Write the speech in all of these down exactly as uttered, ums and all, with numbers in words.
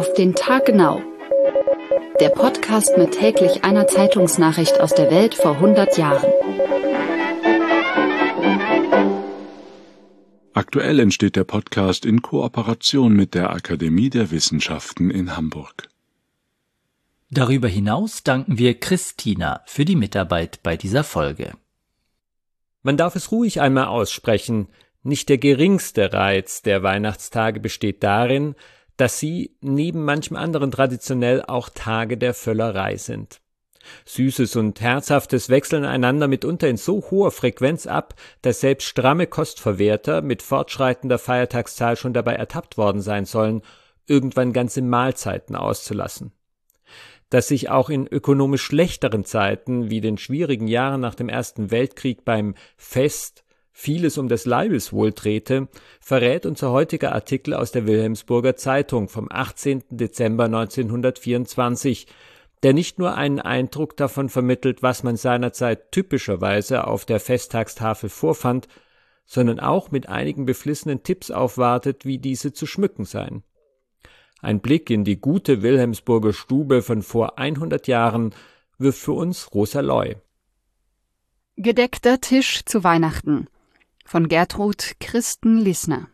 Auf den Tag genau. Der Podcast mit täglich einer Zeitungsnachricht aus der Welt vor hundert Jahren. Aktuell entsteht der Podcast in Kooperation mit der Akademie der Wissenschaften in Hamburg. Darüber hinaus danken wir Christina für die Mitarbeit bei dieser Folge. Man darf es ruhig einmal aussprechen, nicht der geringste Reiz der Weihnachtstage besteht darin, dass sie neben manchem anderen traditionell auch Tage der Völlerei sind. Süßes und Herzhaftes wechseln einander mitunter in so hoher Frequenz ab, dass selbst stramme Kostverwerter mit fortschreitender Feiertagszahl schon dabei ertappt worden sein sollen, irgendwann ganze Mahlzeiten auszulassen. Dass sich auch in ökonomisch schlechteren Zeiten wie den schwierigen Jahren nach dem Ersten Weltkrieg beim Fest vieles um des Leibes wohl drehte, verrät unser heutiger Artikel aus der Wilhelmsburger Zeitung vom achtzehnten Dezember neunzehnhundertvierundzwanzig, der nicht nur einen Eindruck davon vermittelt, was man seinerzeit typischerweise auf der Festtagstafel vorfand, sondern auch mit einigen beflissenen Tipps aufwartet, wie diese zu schmücken seien. Ein Blick in die gute Wilhelmsburger Stube von vor hundert Jahren wirft für uns rosa Leu. Gedeckter Tisch zu Weihnachten von Gertrud Christen-Lissner.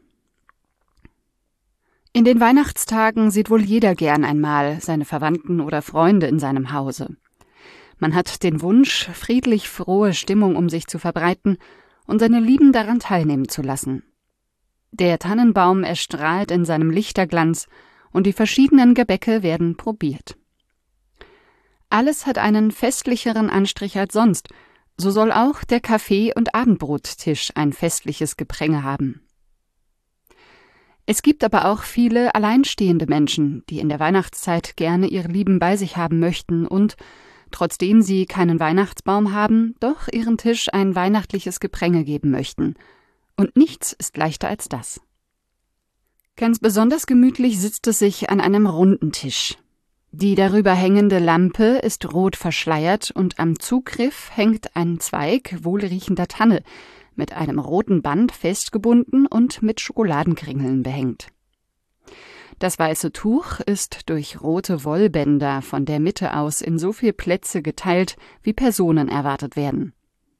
In den Weihnachtstagen sieht wohl jeder gern einmal seine Verwandten oder Freunde in seinem Hause. Man hat den Wunsch, friedlich frohe Stimmung um sich zu verbreiten und seine Lieben daran teilnehmen zu lassen. Der Tannenbaum erstrahlt in seinem Lichterglanz und die verschiedenen Gebäcke werden probiert. Alles hat einen festlicheren Anstrich als sonst. So soll auch der Kaffee- und Abendbrottisch ein festliches Gepränge haben. Es gibt aber auch viele alleinstehende Menschen, die in der Weihnachtszeit gerne ihre Lieben bei sich haben möchten und, trotzdem sie keinen Weihnachtsbaum haben, doch ihren Tisch ein weihnachtliches Gepränge geben möchten. Und nichts ist leichter als das. Ganz besonders gemütlich sitzt es sich an einem runden Tisch. Die darüber hängende Lampe ist rot verschleiert und am Zugriff hängt ein Zweig wohlriechender Tanne, mit einem roten Band festgebunden und mit Schokoladenkringeln behängt. Das weiße Tuch ist durch rote Wollbänder von der Mitte aus in so viel Plätze geteilt, wie Personen erwartet werden.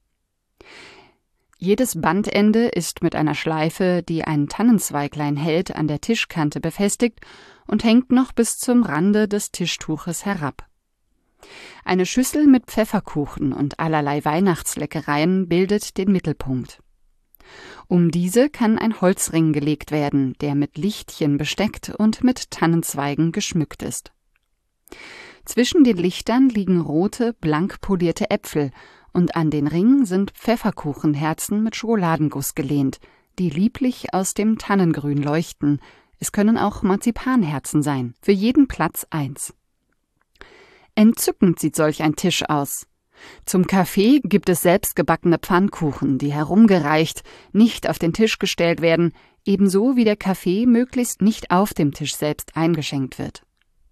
Jedes Bandende ist mit einer Schleife, die ein Tannenzweiglein hält, an der Tischkante befestigt und hängt noch bis zum Rande des Tischtuches herab. Eine Schüssel mit Pfefferkuchen und allerlei Weihnachtsleckereien bildet den Mittelpunkt. Um diese kann ein Holzring gelegt werden, der mit Lichtchen besteckt und mit Tannenzweigen geschmückt ist. Zwischen den Lichtern liegen rote, blank polierte Äpfel und an den Ring sind Pfefferkuchenherzen mit Schokoladenguss gelehnt, die lieblich aus dem Tannengrün leuchten. Es können auch Marzipanherzen sein, für jeden Platz eins. Entzückend sieht solch ein Tisch aus. Zum Kaffee gibt es selbstgebackene Pfannkuchen, die herumgereicht, nicht auf den Tisch gestellt werden, ebenso wie der Kaffee möglichst nicht auf dem Tisch selbst eingeschenkt wird.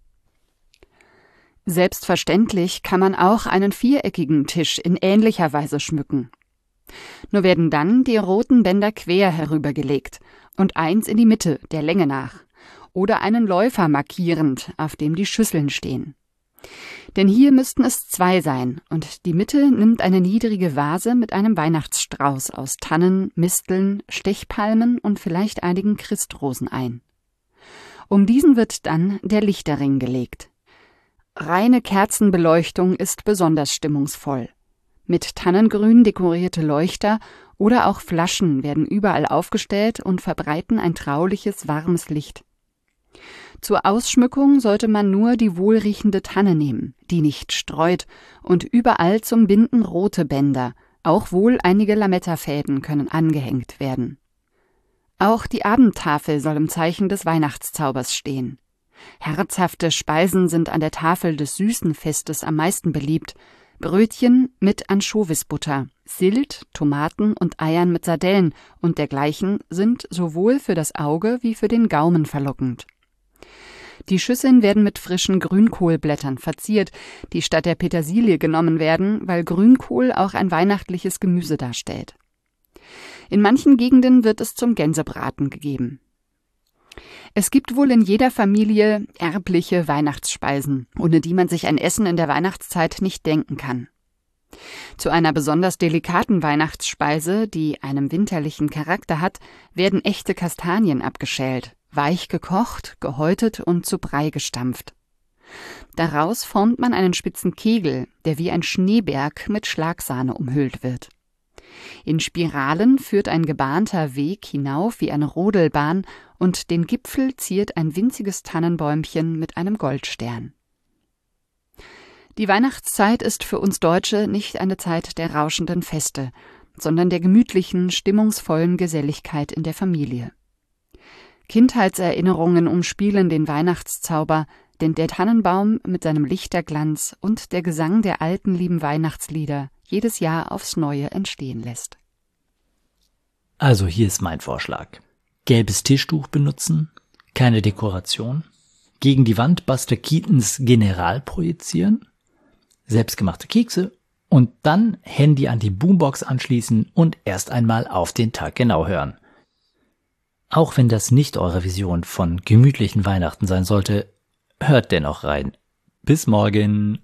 Selbstverständlich kann man auch einen viereckigen Tisch in ähnlicher Weise schmücken. Nur werden dann die roten Bänder quer herübergelegt und eins in die Mitte, der Länge nach, oder einen Läufer markierend, auf dem die Schüsseln stehen. Denn hier müssten es zwei sein, und die Mitte nimmt eine niedrige Vase mit einem Weihnachtsstrauß aus Tannen, Misteln, Stechpalmen und vielleicht einigen Christrosen ein. Um diesen wird dann der Lichterring gelegt. Reine Kerzenbeleuchtung ist besonders stimmungsvoll. Mit Tannengrün dekorierte Leuchter oder auch Flaschen werden überall aufgestellt und verbreiten ein trauliches, warmes Licht. Zur Ausschmückung sollte man nur die wohlriechende Tanne nehmen, die nicht streut, und überall zum Binden rote Bänder, auch wohl einige Lametta-Fäden können angehängt werden. Auch die Abendtafel soll im Zeichen des Weihnachtszaubers stehen. Herzhafte Speisen sind an der Tafel des süßen Festes am meisten beliebt. Brötchen mit Anschovisbutter, Sylt, Tomaten und Eiern mit Sardellen und dergleichen sind sowohl für das Auge wie für den Gaumen verlockend. Die Schüsseln werden mit frischen Grünkohlblättern verziert, die statt der Petersilie genommen werden, weil Grünkohl auch ein weihnachtliches Gemüse darstellt. In manchen Gegenden wird es zum Gänsebraten gegeben. Es gibt wohl in jeder Familie erbliche Weihnachtsspeisen, ohne die man sich ein Essen in der Weihnachtszeit nicht denken kann. Zu einer besonders delikaten Weihnachtsspeise, die einen winterlichen Charakter hat, werden echte Kastanien abgeschält, weich gekocht, gehäutet und zu Brei gestampft. Daraus formt man einen spitzen Kegel, der wie ein Schneeberg mit Schlagsahne umhüllt wird. In Spiralen führt ein gebahnter Weg hinauf wie eine Rodelbahn und den Gipfel ziert ein winziges Tannenbäumchen mit einem Goldstern. Die Weihnachtszeit ist für uns Deutsche nicht eine Zeit der rauschenden Feste, sondern der gemütlichen, stimmungsvollen Geselligkeit in der Familie. Kindheitserinnerungen umspielen den Weihnachtszauber, den der Tannenbaum mit seinem Lichterglanz und der Gesang der alten lieben Weihnachtslieder jedes Jahr aufs Neue entstehen lässt. Also hier ist mein Vorschlag. Gelbes Tischtuch benutzen, keine Dekoration, gegen die Wand Buster Keatons General projizieren, selbstgemachte Kekse und dann Handy an die Boombox anschließen und erst einmal auf den Tag genau hören. Auch wenn das nicht eure Vision von gemütlichen Weihnachten sein sollte, hört dennoch rein. Bis morgen.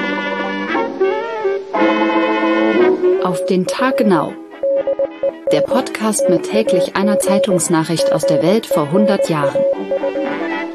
Auf den Tag genau. Der Podcast mit täglich einer Zeitungsnachricht aus der Welt vor hundert Jahren.